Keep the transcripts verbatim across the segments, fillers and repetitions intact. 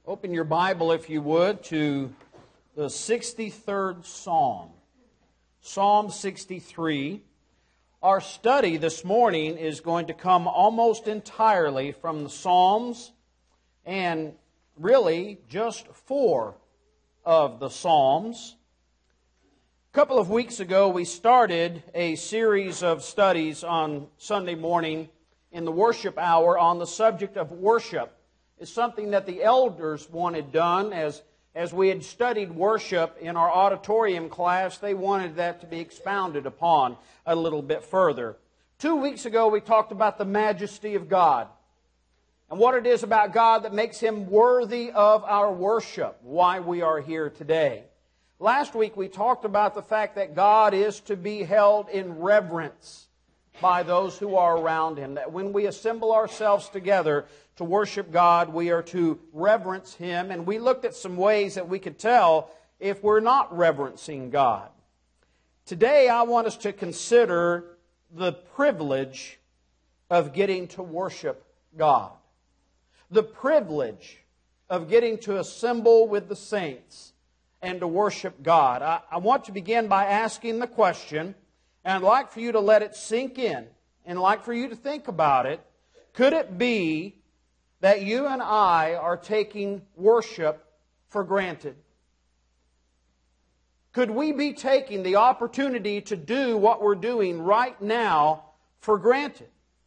Open your Bible, if you would, to the sixty-third Psalm. Psalm sixty-three. Our study this morning is going to come almost entirely from the Psalms, and really just four of the Psalms. A couple of weeks ago, we started a series of studies on Sunday morning in the worship hour on the subject of worship. It's something that the elders wanted done. As, as we had studied worship in our auditorium class, they wanted that to be expounded upon a little bit further. Two weeks ago, we talked about the majesty of God and what it is about God that makes Him worthy of our worship, why we are here today. Last week, we talked about the fact that God is to be held in reverence by those who are around Him. That when we assemble ourselves together to worship God, we are to reverence Him. And we looked at some ways that we could tell if we're not reverencing God. Today, I want us to consider the privilege of getting to worship God. The privilege of getting to assemble with the saints and to worship God. I, I want to begin by asking the question, and I'd like for you to let it sink in, and I'd like for you to think about it. Could it be that you and I are taking worship for granted? Could we be taking the opportunity to do what we're doing right now for granted?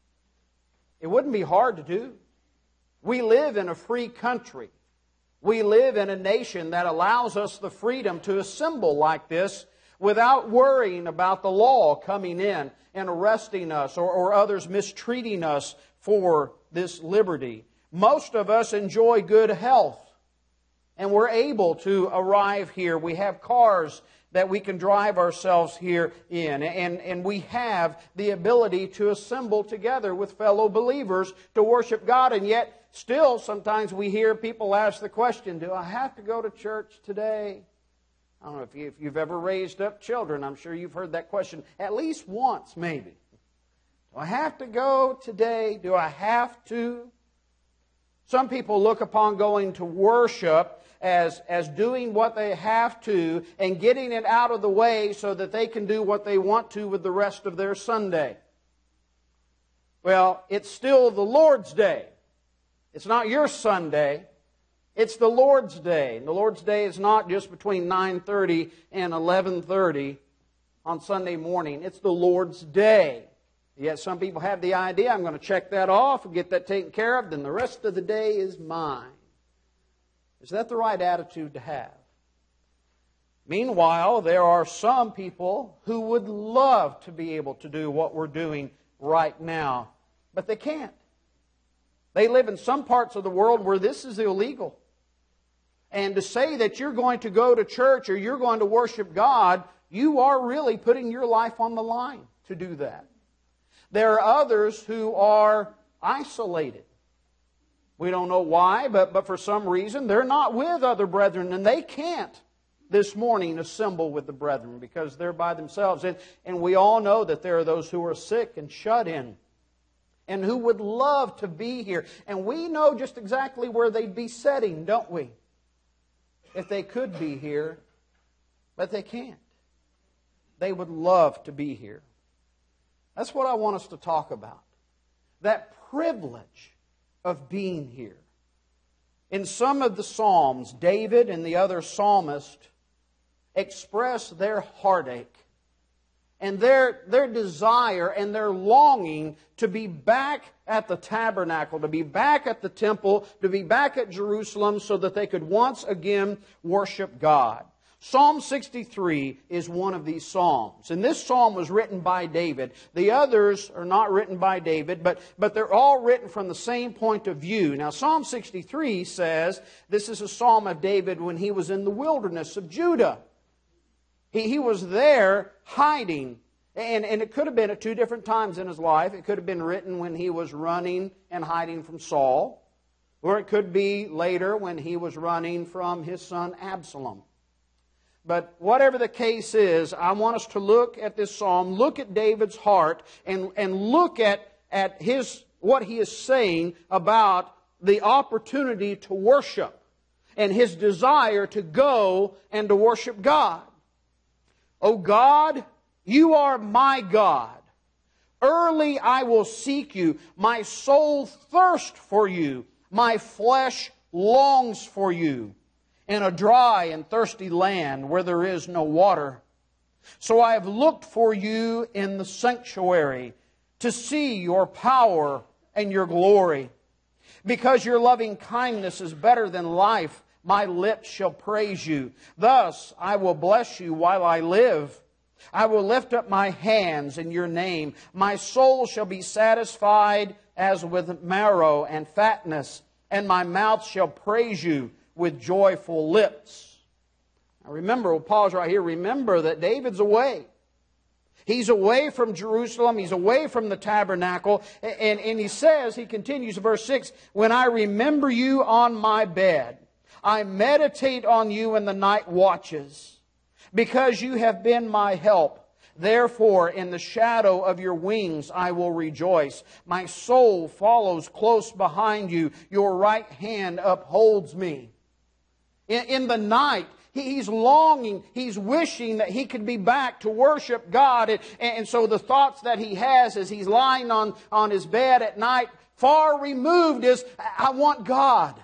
It wouldn't be hard to do. We live in a free country. We live in a nation that allows us the freedom to assemble like this without worrying about the law coming in and arresting us or, or others mistreating us for this liberty. Most of us enjoy good health, and we're able to arrive here. We have cars that we can drive ourselves here in, and, and we have the ability to assemble together with fellow believers to worship God, and yet still sometimes we hear people ask the question, do I have to go to church today? I don't know if, you, if you've ever raised up children. I'm sure you've heard that question at least once, maybe. Do I have to go today? Do I have to? Some people look upon going to worship as, as doing what they have to and getting it out of the way so that they can do what they want to with the rest of their Sunday. Well, it's still the Lord's Day. It's not your Sunday. It's the Lord's Day. And the Lord's Day is not just between nine thirty and eleven thirty on Sunday morning. It's the Lord's Day. Yet some people have the idea, I'm going to check that off and get that taken care of, then the rest of the day is mine. Is that the right attitude to have? Meanwhile, there are some people who would love to be able to do what we're doing right now, but they can't. They live in some parts of the world where this is illegal. And to say that you're going to go to church or you're going to worship God, you are really putting your life on the line to do that. There are others who are isolated. We don't know why, but, but for some reason they're not with other brethren, and they can't this morning assemble with the brethren because they're by themselves. And, and we all know that there are those who are sick and shut in and who would love to be here. And we know just exactly where they'd be sitting, don't we? If they could be here, but they can't. They would love to be here. That's what I want us to talk about. That privilege of being here. In some of the Psalms, David and the other psalmists express their heartache and their, their desire and their longing to be back at the tabernacle, to be back at the temple, to be back at Jerusalem so that they could once again worship God. Psalm sixty-three is one of these psalms. And this psalm was written by David. The others are not written by David, but, but they're all written from the same point of view. Now, Psalm sixty-three says this is a psalm of David when he was in the wilderness of Judah. He, he was there hiding. And, and it could have been at two different times in his life. It could have been written when he was running and hiding from Saul. Or it could be later when he was running from his son Absalom. But whatever the case is, I want us to look at this psalm, look at David's heart, and, and look at, at his what he is saying about the opportunity to worship. and his desire to go and to worship God. O God, you are my God. Early I will seek you. My soul thirsts for you. My flesh longs for you in a dry and thirsty land where there is no water. So I have looked for you in the sanctuary to see your power and your glory. Because your loving kindness is better than life, my lips shall praise you. Thus I will bless you while I live. I will lift up my hands in your name. My soul shall be satisfied as with marrow and fatness, and my mouth shall praise you with joyful lips. Now remember, we'll pause right here. Remember that David's away. He's away from Jerusalem. He's away from the tabernacle. And, and he says, he continues in verse six, when I remember you on my bed, I meditate on you in the night watches, because you have been my help. Therefore, in the shadow of your wings I will rejoice. My soul follows close behind you. Your right hand upholds me. In, in the night, he's longing, he's wishing that he could be back to worship God. And, and so the thoughts that he has as he's lying on, on his bed at night, far removed, is, I want God.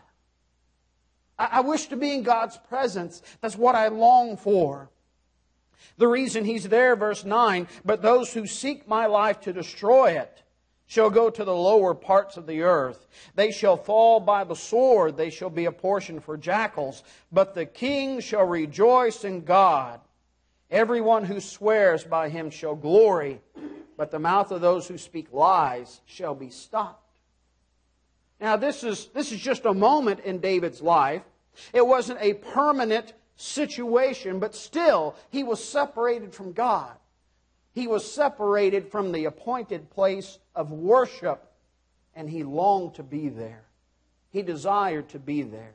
I, I wish to be in God's presence. That's what I long for. The reason he's there, verse nine, but those who seek my life to destroy it shall go to the lower parts of the earth. They shall fall by the sword. They shall be a portion for jackals. But the king shall rejoice in God. Everyone who swears by him shall glory. But the mouth of those who speak lies shall be stopped. Now this is, this is just a moment in David's life. It wasn't a permanent situation, but still he was separated from God. He was separated from the appointed place of worship, and he longed to be there. He desired to be there.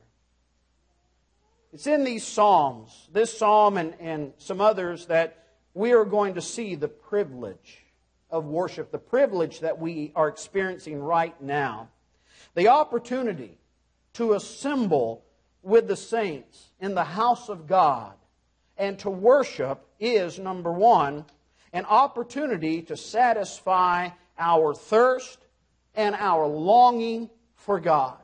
It's in these Psalms, this Psalm and, and some others, that we are going to see the privilege of worship, the privilege that we are experiencing right now. The opportunity to assemble with the saints in the house of God and to worship is, number one, an opportunity to satisfy our thirst and our longing for God.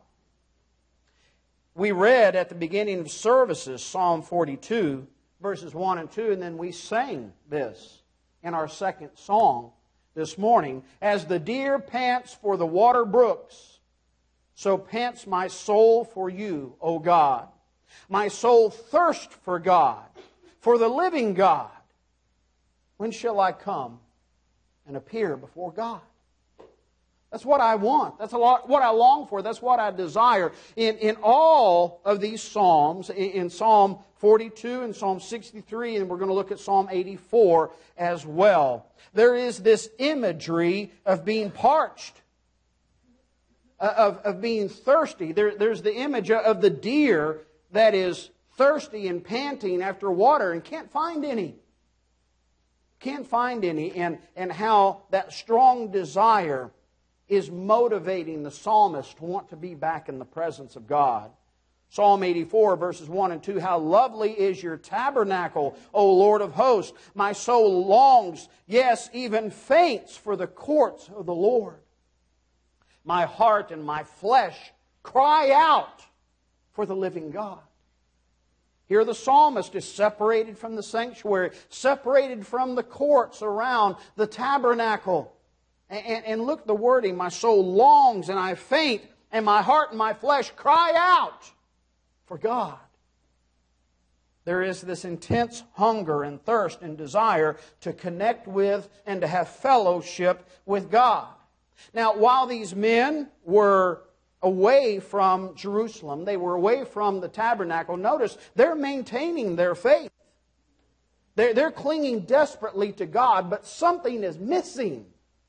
We read at the beginning of services Psalm forty-two, verses one and two, and then we sang this in our second song this morning. As the deer pants for the water brooks, so pants my soul for you, O God. My soul thirsts for God, for the living God. When shall I come and appear before God? That's what I want. That's a lot, what I long for. That's what I desire. In, in all of these Psalms, in, in Psalm forty-two and Psalm sixty-three, and we're going to look at Psalm eighty-four as well, there is this imagery of being parched, of, of being thirsty. There, there's the image of the deer that is thirsty and panting after water and can't find any. Can't find any, and, and how that strong desire is motivating the psalmist to want to be back in the presence of God. Psalm eighty-four, verses one and two, how lovely is your tabernacle, O Lord of hosts. My soul longs, yes, even faints for the courts of the Lord. My heart and my flesh cry out for the living God. Here the psalmist is separated from the sanctuary, separated from the courts around the tabernacle. And, and, and look at the wording, my soul longs and I faint, and my heart and my flesh cry out for God. There is this intense hunger and thirst and desire to connect with and to have fellowship with God. Now, while these men were away from Jerusalem, they were away from the tabernacle, notice they're maintaining their faith. They're, they're clinging desperately to God, but something is missing.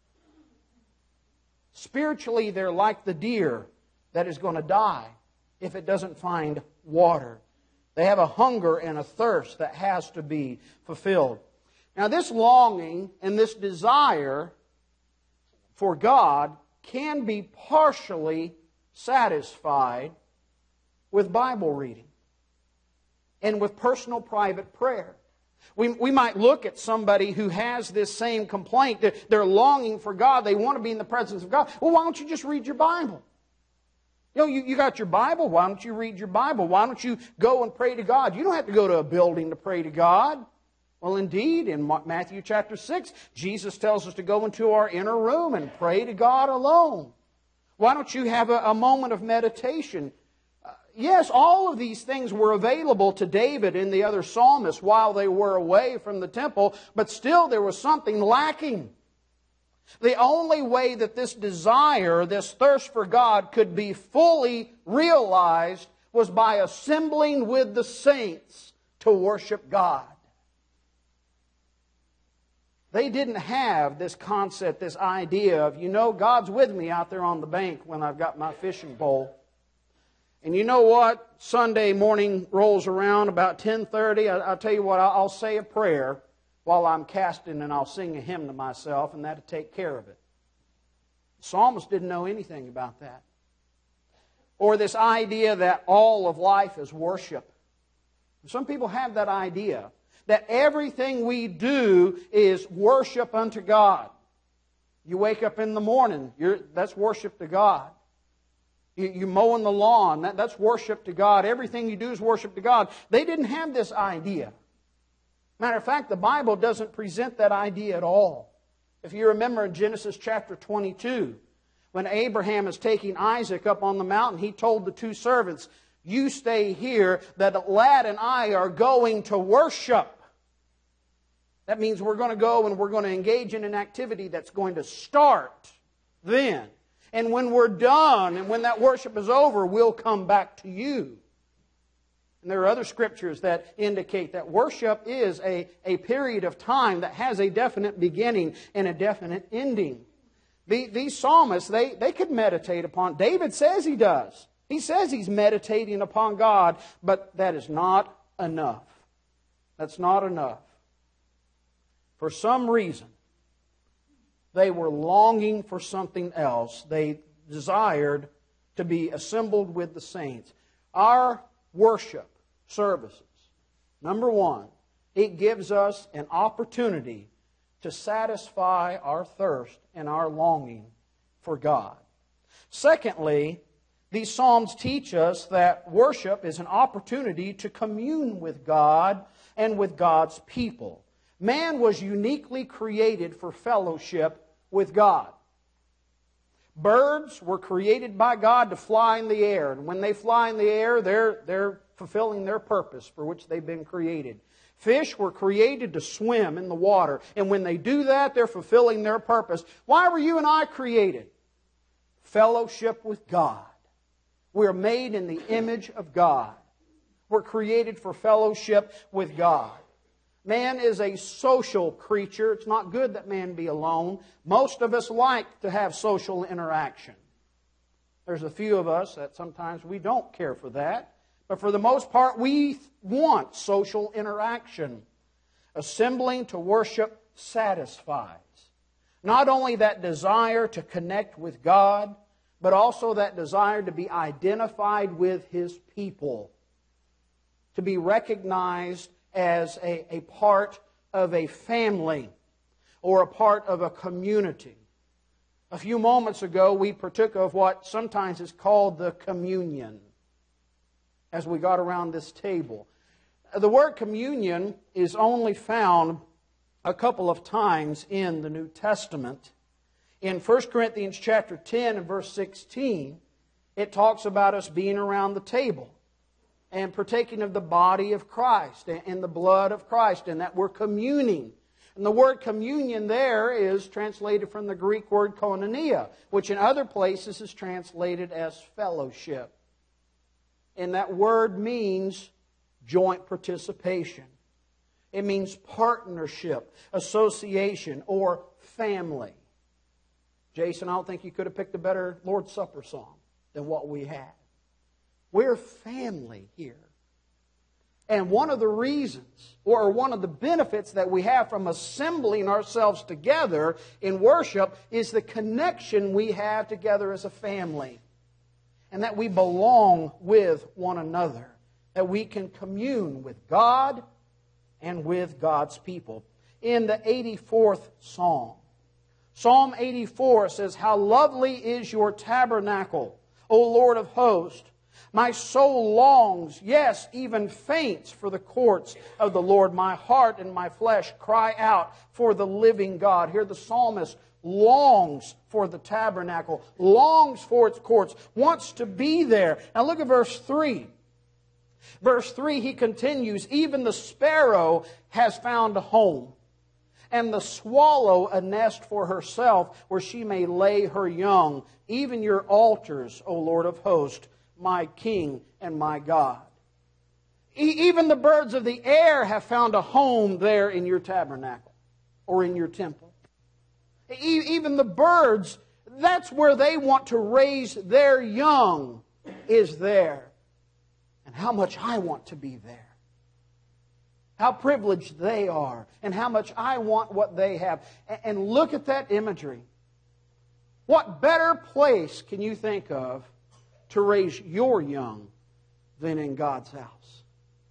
Spiritually, they're like the deer that is going to die if it doesn't find water. They have a hunger and a thirst that has to be fulfilled. Now, this longing and this desire for God can be partially satisfied with Bible reading. and with personal private prayer. We, we might look at somebody who has this same complaint. They're, they're longing for God. They want to be in the presence of God. Well, why don't you just read your Bible? You know, you, you got your Bible. Why don't you read your Bible? Why don't you go and pray to God? You don't have to go to a building to pray to God. Well, indeed, in Matthew chapter six, Jesus tells us to go into our inner room and pray to God alone. Why don't you have a, a moment of meditation? Uh, yes, all of these things were available to David and the other psalmists while they were away from the temple, but still there was something lacking. The only way that this desire, this thirst for God could be fully realized was by assembling with the saints to worship God. They didn't have this concept, this idea of, you know, God's with me out there on the bank when I've got my fishing pole. And you know what? Sunday morning rolls around about ten thirty. I, I'll tell you what, I'll say a prayer while I'm casting and I'll sing a hymn to myself, and that'll take care of it. The psalmist didn't know anything about that. Or this idea that all of life is worship. Some people have that idea, that everything we do is worship unto God. You wake up in the morning, you're, that's worship to God. You, you mowing the lawn, that, that's worship to God. Everything you do is worship to God. They didn't have this idea. Matter of fact, the Bible doesn't present that idea at all. If you remember in Genesis chapter twenty-two, when Abraham is taking Isaac up on the mountain, he told the two servants, you stay here, that the lad and I are going to worship. That means we're going to go and we're going to engage in an activity that's going to start then. And when we're done and when that worship is over, we'll come back to you. And there are other scriptures that indicate that worship is a, a period of time that has a definite beginning and a definite ending. The, these psalmists, they, they could meditate upon. David says he does. He says he's meditating upon God, but that is not enough. That's not enough. For some reason, they were longing for something else. They desired to be assembled with the saints. Our worship services, number one, it gives us an opportunity to satisfy our thirst and our longing for God. Secondly, these Psalms teach us that worship is an opportunity to commune with God and with God's people. Man was uniquely created for fellowship with God. Birds were created by God to fly in the air. And when they fly in the air, they're, they're fulfilling their purpose for which they've been created. Fish were created to swim in the water. And when they do that, they're fulfilling their purpose. Why were you and I created? Fellowship with God. We're made in the image of God. We're created for fellowship with God. Man is a social creature. It's not good that man be alone. Most of us like to have social interaction. There's a few of us that sometimes we don't care for that. But for the most part, we want social interaction. Assembling to worship satisfies. Not only that desire to connect with God, but also that desire to be identified with His people. To be recognized as a, a part of a family or a part of a community. A few moments ago, we partook of what sometimes is called the communion as we got around this table. The word communion is only found a couple of times in the New Testament. In First Corinthians chapter ten and verse sixteen, it talks about us being around the table and partaking of the body of Christ and the blood of Christ, and that we're communing. And the word communion there is translated from the Greek word koinonia, which in other places is translated as fellowship. And that word means joint participation. It means partnership, association, or family. Jason, I don't think you could have picked a better Lord's Supper song than what we had. We're family here. And one of the reasons, or one of the benefits that we have from assembling ourselves together in worship is the connection we have together as a family. And that we belong with one another. that we can commune with God and with God's people. In the eighty-fourth Psalm, Psalm eighty-four says, "How lovely is your tabernacle, O Lord of hosts! My soul longs, yes, even faints for the courts of the Lord. My heart and my flesh cry out for the living God." Here the psalmist longs for the tabernacle, longs for its courts, wants to be there. Now look at verse three. Verse three, he continues, "Even the sparrow has found a home, and the swallow a nest for herself, where she may lay her young. Even your altars, O Lord of hosts, my King and my God." E- even the birds of the air have found a home there in your tabernacle or in your temple. E- even the birds, that's where they want to raise their young, is there. And how much I want to be there. How privileged they are, and how much I want what they have. And look at that imagery. What better place can you think of to raise your young than in God's house?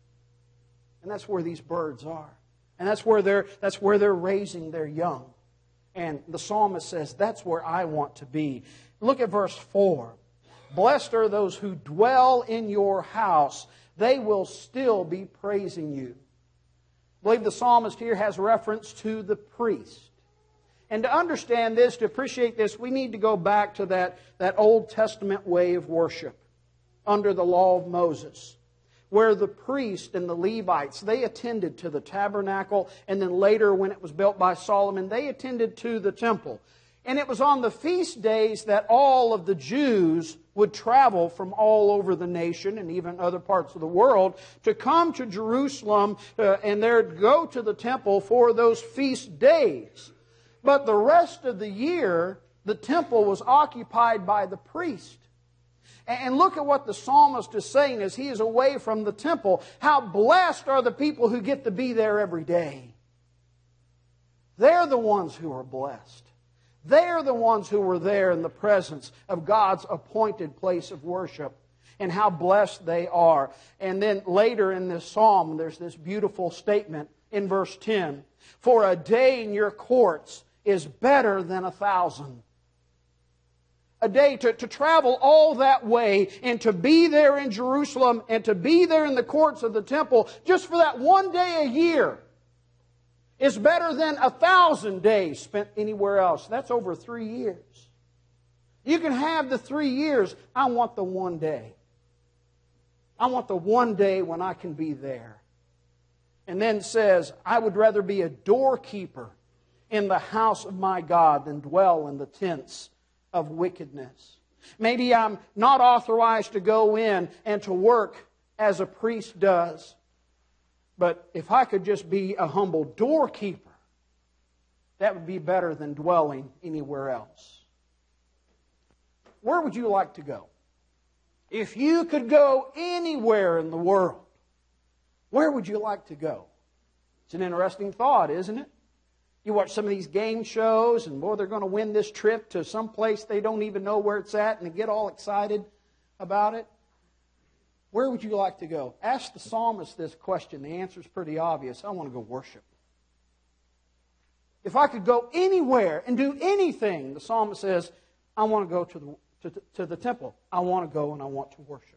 And that's where these birds are. And that's where they're, that's where they're raising their young. And the psalmist says, that's where I want to be. Look at verse four. "Blessed are those who dwell in your house. They will still be praising you." I believe the psalmist here has reference to the priest. And to understand this, to appreciate this, we need to go back to that, that Old Testament way of worship under the law of Moses, where the priest and the Levites, they attended to the tabernacle, and then later when it was built by Solomon, they attended to the temple. And it was on the feast days that all of the Jews would travel from all over the nation and even other parts of the world to come to Jerusalem uh, and they'd go to the temple for those feast days. But the rest of the year, the temple was occupied by the priest. And look at what the psalmist is saying as he is away from the temple. How blessed are the people who get to be there every day. They're the ones who are blessed. They're the ones who were there in the presence of God's appointed place of worship. And how blessed they are. And then later in this psalm, there's this beautiful statement in verse ten. "For a day in your courts is better than a thousand." A day to, to travel all that way and to be there in Jerusalem and to be there in the courts of the temple just for that one day a year is better than a thousand days spent anywhere else. That's over three years. You can have the three years. I want the one day. I want the one day when I can be there. And then says, "I would rather be a doorkeeper in the house of my God than dwell in the tents of wickedness." Maybe I'm not authorized to go in and to work as a priest does. But if I could just be a humble doorkeeper, that would be better than dwelling anywhere else. Where would you like to go? If you could go anywhere in the world, where would you like to go? It's an interesting thought, isn't it? You watch some of these game shows, and boy, they're going to win this trip to some place they don't even know where it's at, and they get all excited about it. Where would you like to go? Ask the psalmist this question. The answer is pretty obvious. I want to go worship. If I could go anywhere and do anything, the psalmist says, I want to go to the, to, to the temple. I want to go and I want to worship.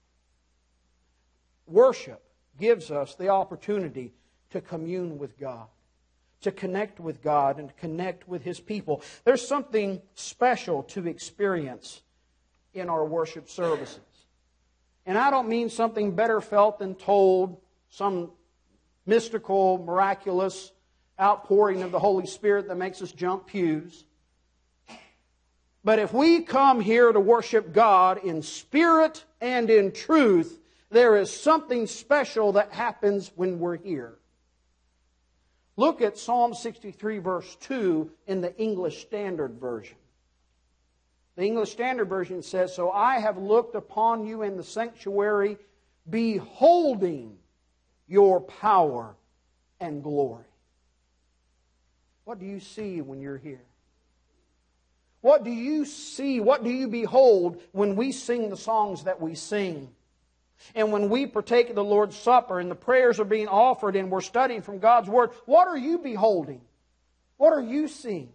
Worship gives us the opportunity to commune with God, to connect with God and to connect with His people. There's something special to experience in our worship services. And I don't mean something better felt than told, some mystical, miraculous outpouring of the Holy Spirit that makes us jump pews. But if we come here to worship God in spirit and in truth, there is something special that happens when we're here. Look at Psalm sixty-three, verse two in the English Standard Version. The English Standard Version says, "So I have looked upon you in the sanctuary, beholding your power and glory." What do you see when you're here? What do you see? What do you behold when we sing the songs that we sing? And when we partake of the Lord's Supper and the prayers are being offered and we're studying from God's Word, what are you beholding? What are you seeing?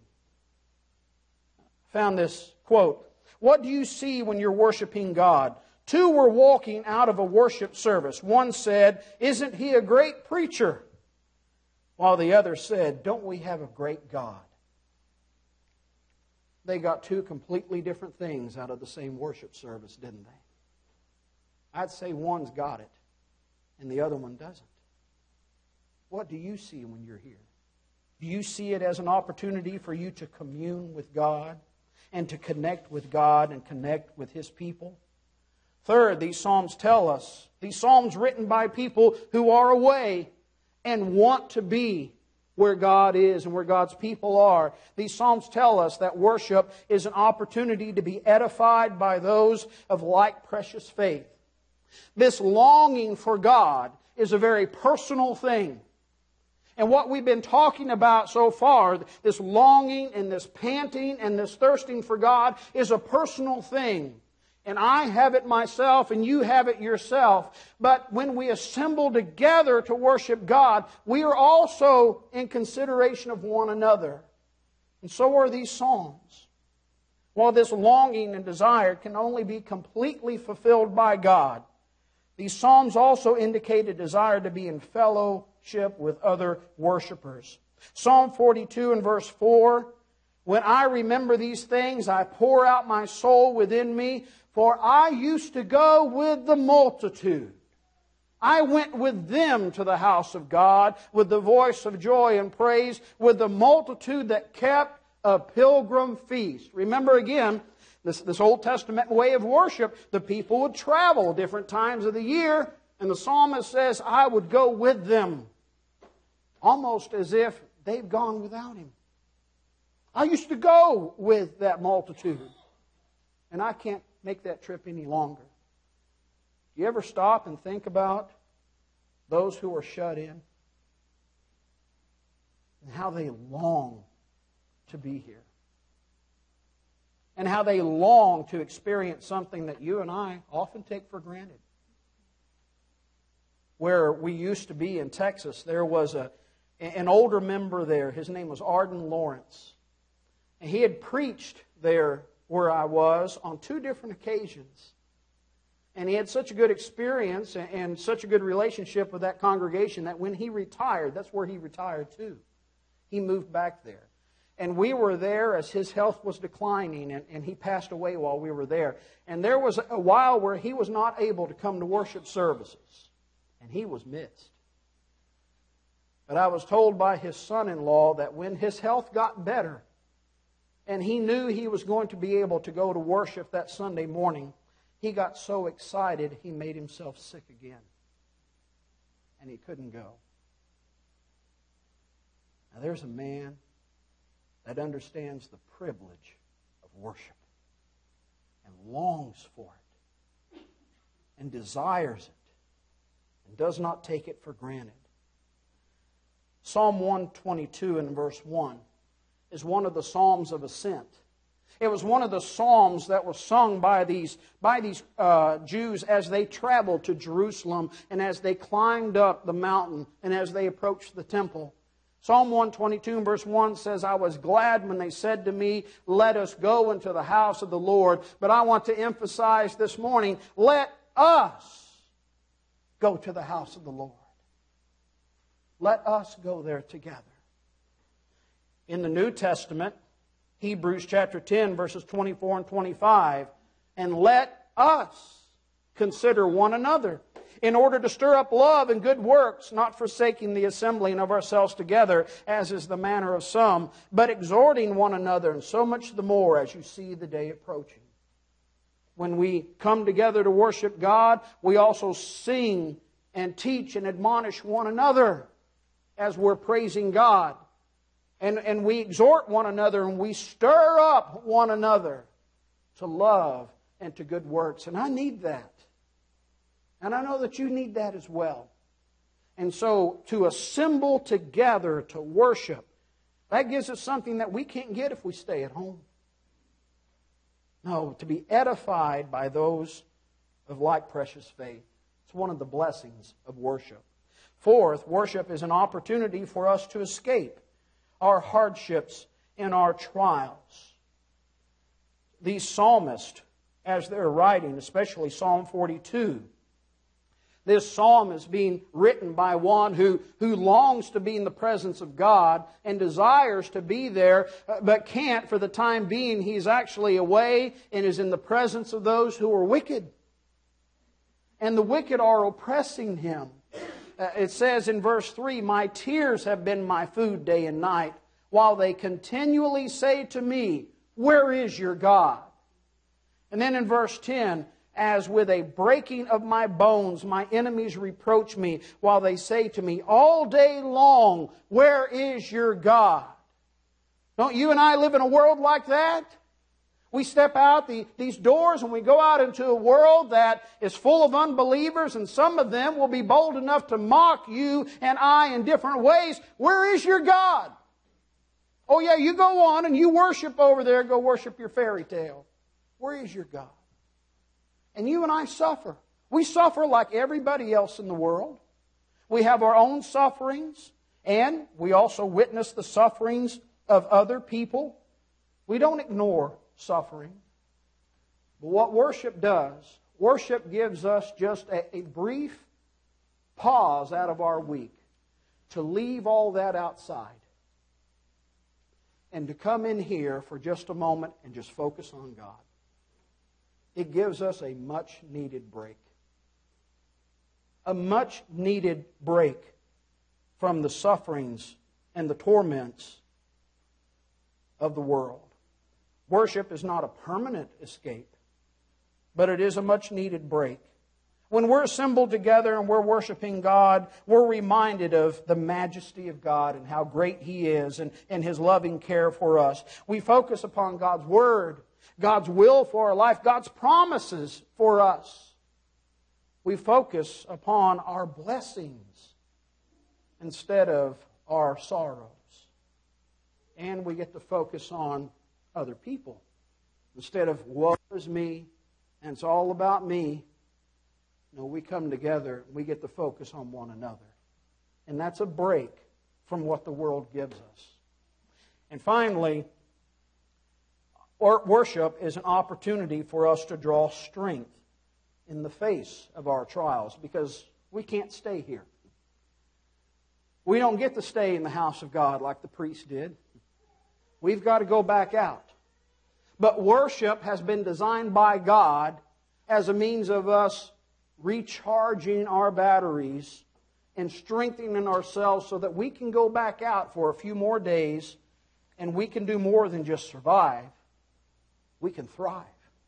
I found this quote. What do you see when you're worshiping God? Two were walking out of a worship service. One said, "Isn't he a great preacher?" While the other said, "Don't we have a great God?" They got two completely different things out of the same worship service, didn't they? I'd say one's got it and the other one doesn't. What do you see when you're here? Do you see it as an opportunity for you to commune with God and to connect with God and connect with His people? Third, these Psalms tell us, these Psalms written by people who are away and want to be where God is and where God's people are. These Psalms tell us that worship is an opportunity to be edified by those of like precious faith. This longing for God is a very personal thing. And what we've been talking about so far, this longing and this panting and this thirsting for God, is a personal thing. And I have it myself and you have it yourself. But when we assemble together to worship God, we are also in consideration of one another. And so are these Psalms. While this longing and desire can only be completely fulfilled by God, these Psalms also indicate a desire to be in fellowship with other worshipers. Psalm forty-two and verse four, "When I remember these things, I pour out my soul within me, for I used to go with the multitude. I went with them to the house of God, with the voice of joy and praise, with the multitude that kept a pilgrim feast." Remember again, This, this Old Testament way of worship, the people would travel different times of the year, and the psalmist says, "I would go with them," almost as if they've gone without Him. I used to go with that multitude, and I can't make that trip any longer. Do you ever stop and think about those who are shut in and how they long to be here? And how they long to experience something that you and I often take for granted. Where we used to be in Texas, there was a, an older member there. His name was Arden Lawrence. And he had preached there where I was on two different occasions. And he had such a good experience and, and such a good relationship with that congregation that when he retired, that's where he retired to. He moved back there. And we were there as his health was declining, and, and he passed away while we were there. And there was a while where he was not able to come to worship services, and he was missed. But I was told by his son-in-law that when his health got better, and he knew he was going to be able to go to worship that Sunday morning, he got so excited he made himself sick again. And he couldn't go. Now there's a man that understands the privilege of worship and longs for it and desires it and does not take it for granted. Psalm one twenty-two and verse one is one of the Psalms of Ascent. It was one of the psalms that was sung by these, by these uh, Jews as they traveled to Jerusalem and as they climbed up the mountain and as they approached the temple. Psalm one twenty-two and verse one says, "I was glad when they said to me, 'Let us go into the house of the Lord.'" But I want to emphasize this morning, let us go to the house of the Lord. Let us go there together. In the New Testament, Hebrews chapter ten, verses twenty-four and twenty-five, "And let us consider one another, in order to stir up love and good works, not forsaking the assembling of ourselves together, as is the manner of some, but exhorting one another, and so much the more as you see the day approaching." When we come together to worship God, we also sing and teach and admonish one another as we're praising God. And, and we exhort one another and we stir up one another to love and to good works. And I need that. And I know that you need that as well. And so to assemble together to worship, that gives us something that we can't get if we stay at home. No, to be edified by those of like precious faith. It's one of the blessings of worship. Fourth, worship is an opportunity for us to escape our hardships and our trials. These psalmists, as they're writing, especially Psalm forty-two, this psalm is being written by one who, who longs to be in the presence of God and desires to be there, but can't for the time being. He's actually away and is in the presence of those who are wicked. And the wicked are oppressing him. Uh, it says in verse three, "My tears have been my food day and night, while they continually say to me, 'Where is your God?'" And then in verse ten, "As with a breaking of my bones, my enemies reproach me, while they say to me all day long, 'Where is your God?'" Don't you and I live in a world like that? We step out the, these doors and we go out into a world that is full of unbelievers, and some of them will be bold enough to mock you and I in different ways. Where is your God? Oh yeah, you go on and you worship over there, go worship your fairy tale. Where is your God? And you and I suffer. We suffer like everybody else in the world. We have our own sufferings, and we also witness the sufferings of other people. We don't ignore suffering. But what worship does, worship gives us just a, a brief pause out of our week to leave all that outside and to come in here for just a moment and just focus on God. It gives us a much needed break. A much needed break from the sufferings and the torments of the world. Worship is not a permanent escape, but it is a much needed break. When we're assembled together and we're worshiping God, we're reminded of the majesty of God and how great He is and, and His loving care for us. We focus upon God's Word, God's will for our life, God's promises for us. We focus upon our blessings instead of our sorrows. And we get to focus on other people. Instead of woe is me, and it's all about me, no, we come together and we get to focus on one another. And that's a break from what the world gives us. And finally, worship is an opportunity for us to draw strength in the face of our trials, because we can't stay here. We don't get to stay in the house of God like the priest did. We've got to go back out. But worship has been designed by God as a means of us recharging our batteries and strengthening ourselves so that we can go back out for a few more days and we can do more than just survive. We can thrive.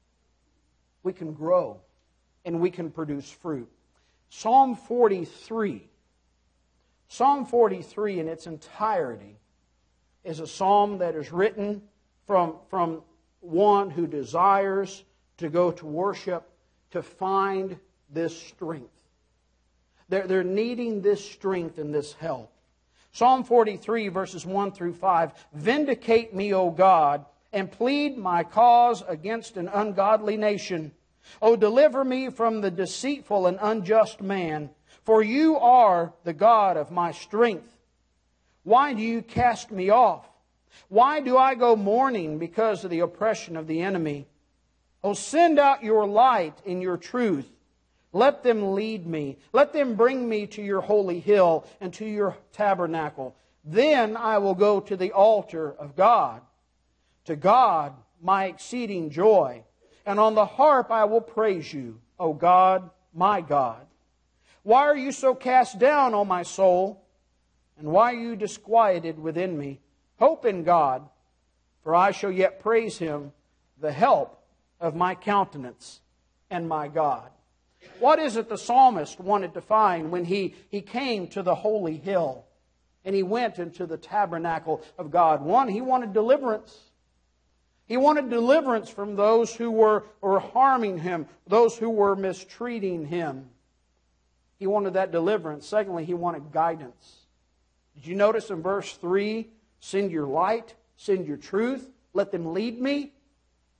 We can grow. And we can produce fruit. Psalm forty-three. Psalm forty-three in its entirety is a psalm that is written from, from one who desires to go to worship to find this strength. They're, they're needing this strength and this help. Psalm forty-three, verses one through five. "Vindicate me, O God, and plead my cause against an ungodly nation. O deliver me from the deceitful and unjust man, for you are the God of my strength. Why do you cast me off? Why do I go mourning because of the oppression of the enemy? O send out your light in your truth. Let them lead me. Let them bring me to your holy hill and to your tabernacle. Then I will go to the altar of God, to God my exceeding joy. And on the harp I will praise you, O God, my God. Why are you so cast down, O my soul? And why are you disquieted within me? Hope in God, for I shall yet praise Him, the help of my countenance and my God." What is it the psalmist wanted to find when he, he came to the holy hill and he went into the tabernacle of God? One, he wanted deliverance. He wanted deliverance from those who were, were harming him, those who were mistreating him. He wanted that deliverance. Secondly, he wanted guidance. Did you notice in verse three, send your light, send your truth, let them lead me?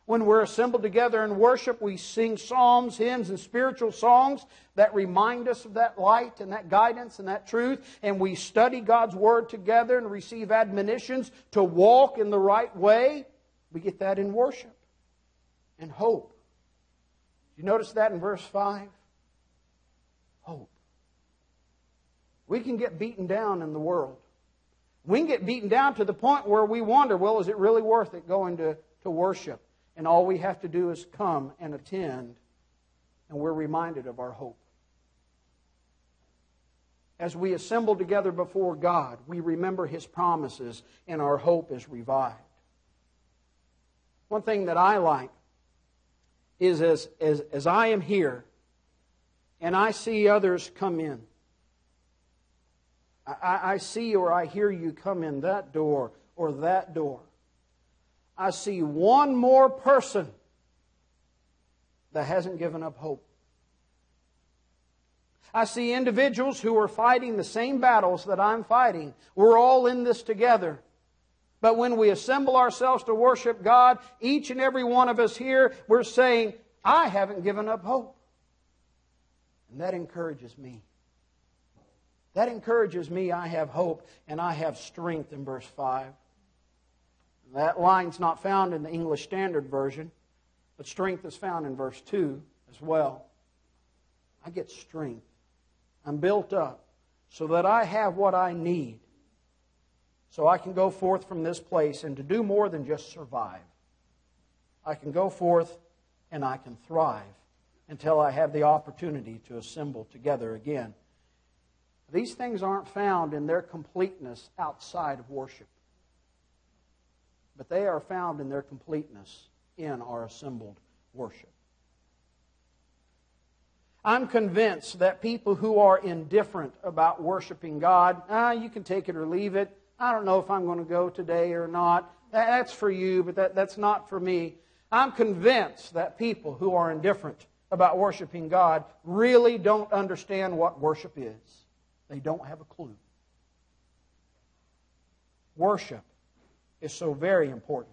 When we're assembled together in worship, we sing psalms, hymns, and spiritual songs that remind us of that light and that guidance and that truth. And we study God's Word together and receive admonitions to walk in the right way. We get that in worship and hope. You notice that in verse five? Hope. We can get beaten down in the world. We can get beaten down to the point where we wonder, well, is it really worth it going to, to worship? And all we have to do is come and attend, and we're reminded of our hope. As we assemble together before God, we remember His promises, and our hope is revived. One thing that I like is as, as, as I am here, and I see others come in, I, I see or I hear you come in that door or that door. I see one more person that hasn't given up hope. I see individuals who are fighting the same battles that I'm fighting. We're all in this together. But when we assemble ourselves to worship God, each and every one of us here, we're saying, I haven't given up hope. And that encourages me. That encourages me. I have hope and I have strength in verse five. That line's not found in the English Standard Version, but strength is found in verse two as well. I get strength. I'm built up so that I have what I need, so I can go forth from this place and to do more than just survive. I can go forth and I can thrive until I have the opportunity to assemble together again. These things aren't found in their completeness outside of worship, but they are found in their completeness in our assembled worship. I'm convinced that people who are indifferent about worshiping God, ah, you can take it or leave it. I don't know if I'm going to go today or not. That's for you, but that, that's not for me. I'm convinced that people who are indifferent about worshiping God really don't understand what worship is. They don't have a clue. Worship is so very important.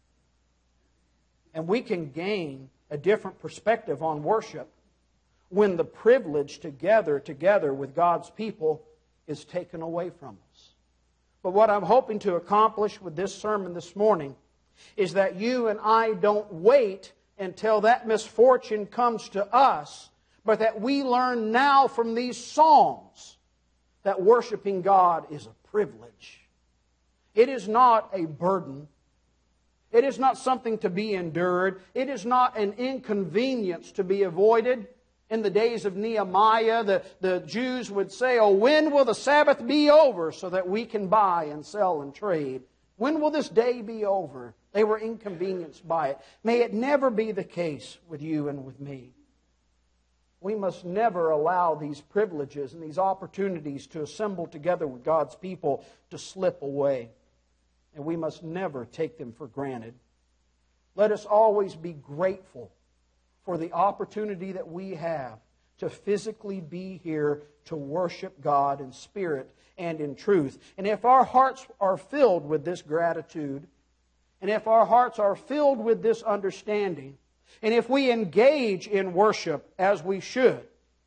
And we can gain a different perspective on worship when the privilege to gather together with God's people is taken away from us. But what I'm hoping to accomplish with this sermon this morning is that you and I don't wait until that misfortune comes to us, but that we learn now from these Psalms that worshiping God is a privilege. It is not a burden. It is not something to be endured. It is not an inconvenience to be avoided. In the days of Nehemiah, the, the Jews would say, oh, when will the Sabbath be over so that we can buy and sell and trade? When will this day be over? They were inconvenienced by it. May it never be the case with you and with me. We must never allow these privileges and these opportunities to assemble together with God's people to slip away. And we must never take them for granted. Let us always be grateful for the opportunity that we have to physically be here to worship God in spirit and in truth. And if our hearts are filled with this gratitude, and if our hearts are filled with this understanding, and if we engage in worship as we should,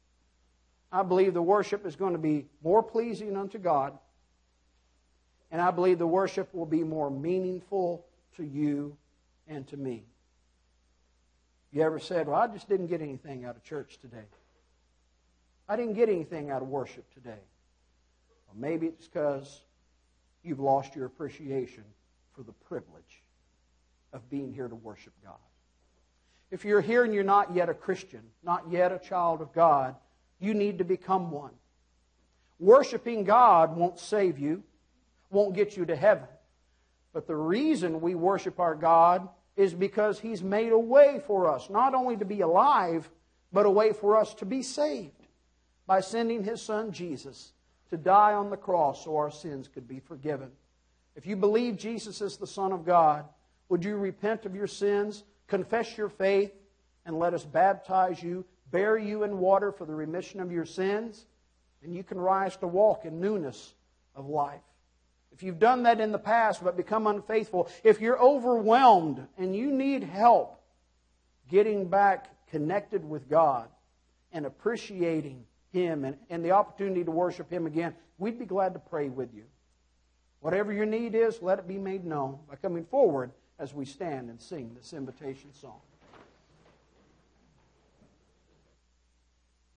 I believe the worship is going to be more pleasing unto God, and I believe the worship will be more meaningful to you and to me. You ever said, well, I just didn't get anything out of church today. I didn't get anything out of worship today. Well, maybe it's because you've lost your appreciation for the privilege of being here to worship God. If you're here and you're not yet a Christian, not yet a child of God, you need to become one. Worshiping God won't save you, won't get you to heaven. But the reason we worship our God is because He's made a way for us, not only to be alive, but a way for us to be saved by sending His Son Jesus to die on the cross so our sins could be forgiven. If you believe Jesus is the Son of God, would you repent of your sins, confess your faith, and let us baptize you, bury you in water for the remission of your sins, and you can rise to walk in newness of life. If you've done that in the past but become unfaithful, if you're overwhelmed and you need help getting back connected with God and appreciating Him and, and the opportunity to worship Him again, we'd be glad to pray with you. Whatever your need is, let it be made known by coming forward as we stand and sing this invitation song.